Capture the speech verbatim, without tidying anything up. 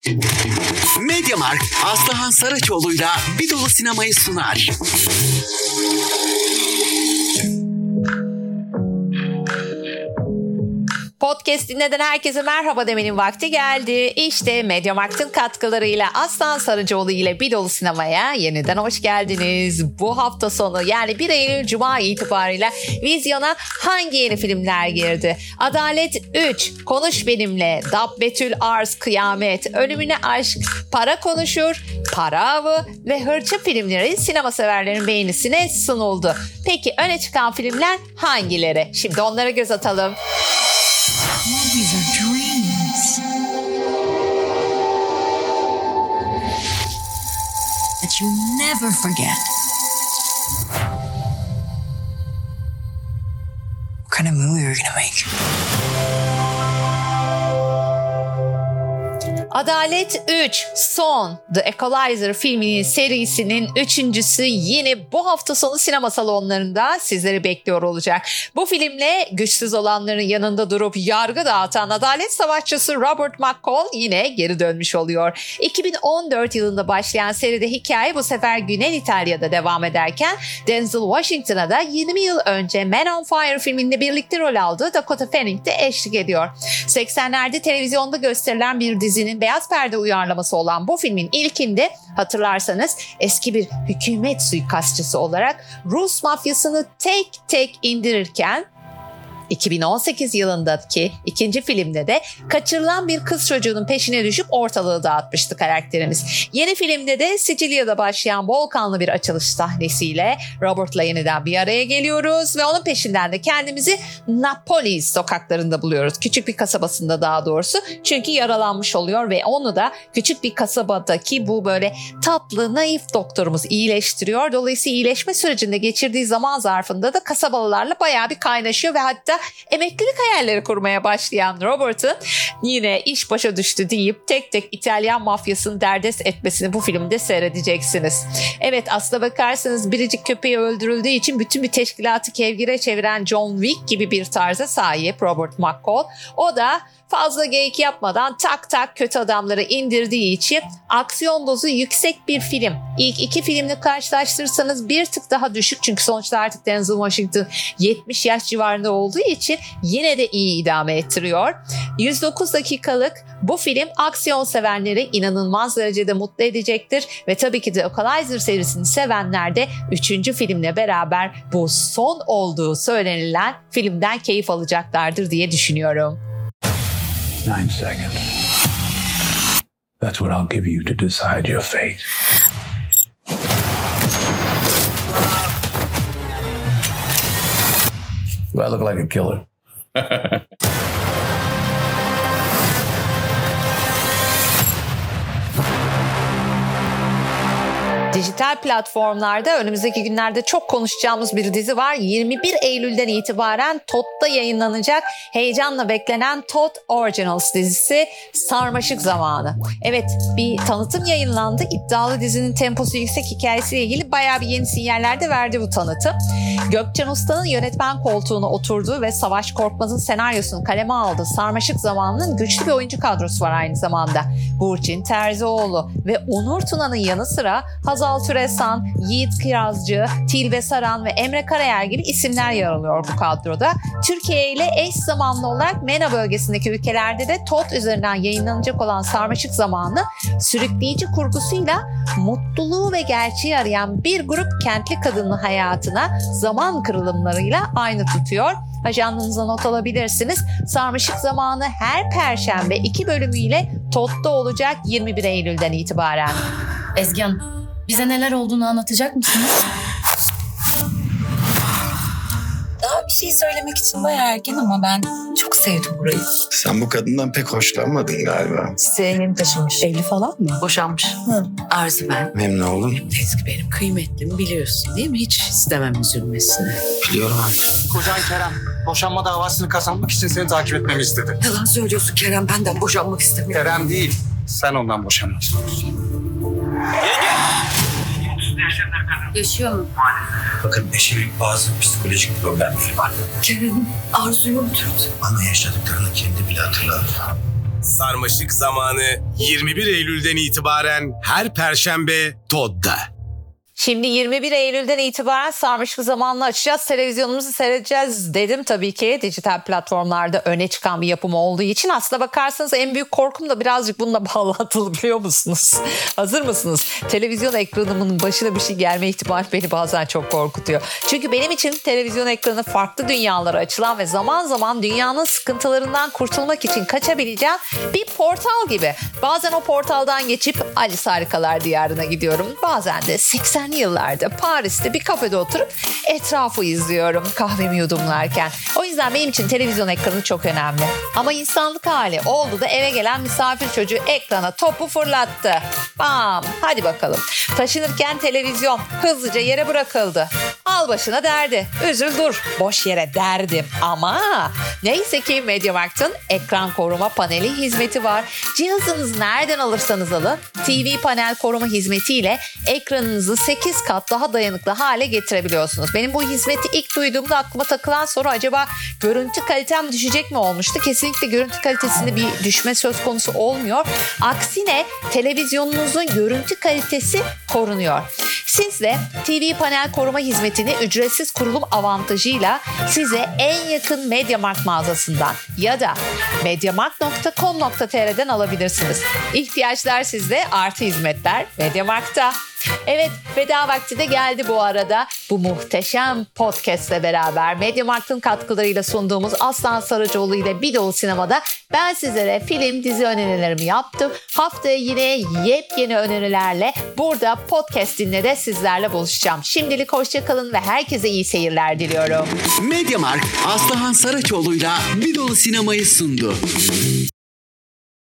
Mediamarkt, Aslıhan Saraçoğlu'yla Bir Dolu Sinema'yı sunar. Podcast dinleden herkese merhaba demenin vakti geldi. İşte Mediamarkt'ın katkılarıyla Aslan Sarıcıoğlu ile Bir Dolu Sinema'ya yeniden hoş geldiniz. Bu hafta sonu yani bir Eylül Cuma itibariyle vizyona hangi yeni filmler girdi? Adalet üç, Konuş Benimle, Dab Betül Arz, Kıyamet, Ölümüne Aşk, Para Konuşur, Para Avı ve Hırçın filmleri sinema severlerin beğenisine sunuldu. Peki öne çıkan filmler hangileri? Şimdi onlara göz atalım. Movies are dreams that you never forget. What kind of movie are we gonna make? Adalet üç, Son, The Equalizer filminin serisinin üçüncüsü yine bu hafta sonu sinema salonlarında sizleri bekliyor olacak. Bu filmle güçsüz olanların yanında durup yargı dağıtan adalet savaşçısı Robert McCall yine geri dönmüş oluyor. iki bin on dört yılında başlayan seride hikaye bu sefer Güney İtalya'da devam ederken Denzel Washington'a da yirmi yıl önce Man on Fire filminde birlikte rol aldığı Dakota Fanning de eşlik ediyor. seksenlerde televizyonda gösterilen bir dizinin beyaz perde uyarlaması olan bu filmin ilkinde hatırlarsanız eski bir hükümet suikastçısı olarak Rus mafyasını tek tek indirirken iki bin on sekiz yılındaki ikinci filmde de kaçırılan bir kız çocuğunun peşine düşüp ortalığı dağıtmıştı karakterimiz. Yeni filmde de Sicilya'da başlayan bol kanlı bir açılış sahnesiyle Robert'la yeniden bir araya geliyoruz ve onun peşinden de kendimizi Napoli sokaklarında buluyoruz. Küçük bir kasabasında daha doğrusu. Çünkü yaralanmış oluyor ve onu da küçük bir kasabadaki bu böyle tatlı, naif doktorumuz iyileştiriyor. Dolayısıyla iyileşme sürecinde geçirdiği zaman zarfında da kasabalılarla bayağı bir kaynaşıyor ve hatta emeklilik hayalleri kurmaya başlayan Robert'ın yine iş başa düştü deyip tek tek İtalyan mafyasını derdest etmesini bu filmde seyredeceksiniz. Evet, aslına bakarsanız biricik köpeği öldürüldüğü için bütün bir teşkilatı kevgire çeviren John Wick gibi bir tarza sahip Robert McCall. O da fazla geyik yapmadan tak tak kötü adamları indirdiği için aksiyon dozu yüksek bir film. İlk iki filmle karşılaştırırsanız bir tık daha düşük çünkü sonuçta artık Denzel Washington yetmiş yaş civarında olduğu için yine de iyi idame ettiriyor. yüz dokuz dakikalık bu film aksiyon sevenleri inanılmaz derecede mutlu edecektir ve tabii ki de Equalizer serisini sevenler de üçüncü filmle beraber bu son olduğu söylenilen filmden keyif alacaklardır diye düşünüyorum. Nine seconds. That's what I'll give you to decide your fate. Do I look like a killer? Dijital platformlarda önümüzdeki günlerde çok konuşacağımız bir dizi var. yirmi bir Eylül'den itibaren Todd'da yayınlanacak heyecanla beklenen Todd Originals dizisi Sarmaşık Zamanı. Evet, bir tanıtım yayınlandı. İddialı dizinin temposu yüksek hikayesiyle ilgili bayağı bir yeni sinyaller de verdi bu tanıtım. Gökçen Usta'nın yönetmen koltuğuna oturduğu ve Savaş Korkmaz'ın senaryosunu kaleme aldığı Sarmaşık Zamanı'nın güçlü bir oyuncu kadrosu var aynı zamanda. Burçin Terzioğlu ve Onur Tuna'nın yanı sıra Hazal Türesan, Yiğit Kirazcı, Tilbe Saran ve Emre Karayel gibi isimler yer alıyor bu kadroda. Türkiye ile eş zamanlı olarak MENA bölgesindeki ülkelerde de Todd üzerinden yayınlanacak olan Sarmaşık Zamanı sürükleyici kurgusuyla mutluluğu ve gerçeği arayan bir grup kentli kadının hayatına zaman kırılımlarıyla aynı tutuyor. Ajanlarınıza not alabilirsiniz. Sarmaşık Zamanı her Perşembe iki bölümüyle Todd'da olacak yirmi bir Eylül'den itibaren. Ezgi Hanım, bize neler olduğunu anlatacak mısınız? Daha bir şey söylemek için bayağı erken ama ben çok sevdim burayı. Sen bu kadından pek hoşlanmadın galiba. Siteye yeni taşınmış. Evli falan mı? Boşanmış. Hı. Arzu ben. Memnun oldum. Ezgi benim kıymetlim, biliyorsun değil mi? Hiç istemem üzülmesini. Biliyorum artık. Kocan Kerem boşanma davasını kazanmak için seni takip etmemi istedi. Yalan söylüyorsun, Kerem benden boşanmak istemiyor. Kerem değil, sen ondan boşanmak istiyorsun. Yaşıyor mu? Bakın eşimin bazı psikolojik problemleri var. Kerem Arzu'yu öldürdü. Bana yaşadıklarını kendi bile hatırlar. Sarmaşık zamanı yirmi bir Eylül'den itibaren her Perşembe Todd'da. Şimdi yirmi bir Eylül'den itibaren Sarmaşık zamanla açacağız. Televizyonumuzu seyredeceğiz dedim tabii ki. Dijital platformlarda öne çıkan bir yapım olduğu için. Aslına bakarsanız en büyük korkum da birazcık bununla bağlantılı, biliyor musunuz? Hazır mısınız? Televizyon ekranımın başına bir şey gelme ihtimali beni bazen çok korkutuyor. Çünkü benim için televizyon ekranı farklı dünyalara açılan ve zaman zaman dünyanın sıkıntılarından kurtulmak için kaçabileceğim bir portal gibi. Bazen o portaldan geçip Alice Harikalar Diyarı'na gidiyorum. Bazen de seksenli yıllarda Paris'te bir kafede oturup etrafı izliyorum kahvemi yudumlarken. O yüzden benim için televizyon ekranı çok önemli. Ama insanlık hali oldu da eve gelen misafir çocuğu ekrana topu fırlattı. Bam! Hadi bakalım. Taşınırken televizyon hızlıca yere bırakıldı. Al başına derdi. Üzül dur. Boş yere derdim. Ama neyse ki MediaMarkt'ın ekran koruma paneli hizmeti var. Cihazınızı nereden alırsanız alın, T V panel koruma hizmetiyle ekranınızı sekiz kat daha dayanıklı hale getirebiliyorsunuz. Benim bu hizmeti ilk duyduğumda aklıma takılan soru, acaba görüntü kalitem düşecek mi olmuştu? Kesinlikle görüntü kalitesinde bir düşme söz konusu olmuyor. Aksine televizyonunuzun görüntü kalitesi korunuyor. Siz de T V panel koruma hizmetini ücretsiz kurulum avantajıyla size en yakın MediaMarkt mağazasından ya da mediamarkt nokta com nokta t r'den alabilirsiniz. İhtiyaçlar sizde, artı hizmetler MediaMarkt'ta. Evet, veda vakti de geldi bu arada. Bu muhteşem podcast'le beraber MediaMarkt'ın katkılarıyla sunduğumuz Aslan Sarıcıoğlu ile Bir Dolu Sinema'da ben sizlere film, dizi önerilerimi yaptım. Haftaya yine yepyeni önerilerle burada podcast dinle de sizlerle buluşacağım. Şimdilik hoşça kalın ve herkese iyi seyirler diliyorum. MediaMarkt Aslıhan Saraçoğlu'yla Bir Dolu Sinema'yı sundu.